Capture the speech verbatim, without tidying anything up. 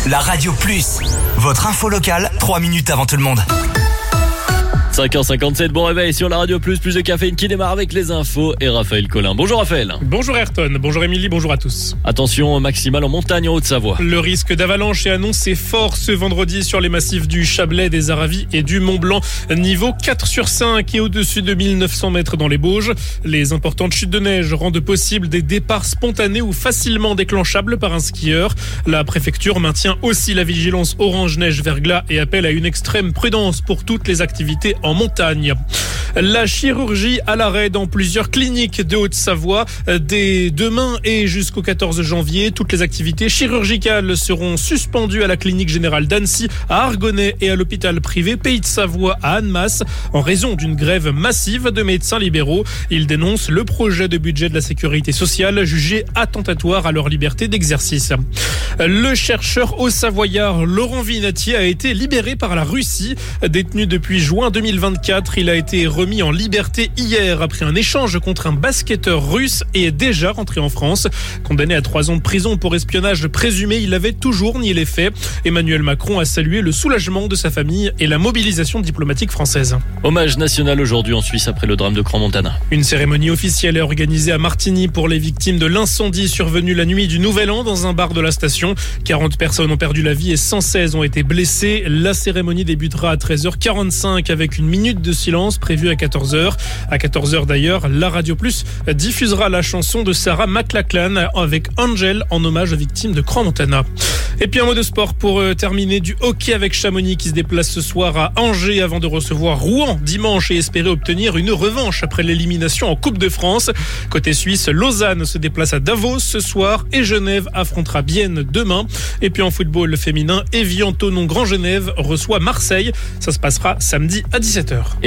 La Radio Plus, votre info locale, trois minutes avant tout le monde. cinq heures cinquante-sept, bon réveil sur la Radio Plus, plus de caféine qui démarre avec les infos et Raphaël Collin. Bonjour Raphaël. Bonjour Ayrton, bonjour Émilie, bonjour à tous. Attention maximale en montagne en Haute-Savoie. Le risque d'avalanche est annoncé fort ce vendredi sur les massifs du Chablais, des Aravis et du Mont-Blanc. Niveau quatre sur cinq et au-dessus de mille neuf cents mètres dans les Bauges. Les importantes chutes de neige rendent possible des départs spontanés ou facilement déclenchables par un skieur. La préfecture maintient aussi la vigilance orange neige verglas et appelle à une extrême prudence pour toutes les activités en montagne. La chirurgie à l'arrêt dans plusieurs cliniques de Haute-Savoie dès demain et jusqu'au quatorze janvier. Toutes les activités chirurgicales seront suspendues à la clinique générale d'Annecy, à Argonay et à l'hôpital privé Pays de Savoie à Annemasse en raison d'une grève massive de médecins libéraux. Ils dénoncent le projet de budget de la sécurité sociale jugé attentatoire à leur liberté d'exercice. Le chercheur haut-savoyard Laurent Vinatier a été libéré par la Russie. Détenu depuis juin deux mille vingt-quatre, il a été remis en liberté hier après un échange contre un basketteur russe et est déjà rentré en France. Condamné à trois ans de prison pour espionnage présumé, il avait toujours nié les faits. Emmanuel Macron a salué le soulagement de sa famille et la mobilisation diplomatique française. Hommage national aujourd'hui en Suisse après le drame de Crans-Montana. Une cérémonie officielle est organisée à Martigny pour les victimes de l'incendie survenu la nuit du Nouvel An dans un bar de la station. quarante personnes ont perdu la vie et cent seize ont été blessées. La cérémonie débutera à treize heures quarante-cinq avec une minute de silence prévue à quatorze heures. À quatorze heures d'ailleurs, la Radio Plus diffusera la chanson de Sarah McLachlan avec Angel en hommage aux victimes de Crans-Montana. Et puis un mot de sport pour terminer, du hockey avec Chamonix qui se déplace ce soir à Angers avant de recevoir Rouen dimanche et espérer obtenir une revanche après l'élimination en Coupe de France. Côté suisse, Lausanne se déplace à Davos ce soir et Genève affrontera Bienne demain. Et puis en football féminin, Évian-Thonon Grand Genève reçoit Marseille. Ça se passera samedi à dix-sept heures.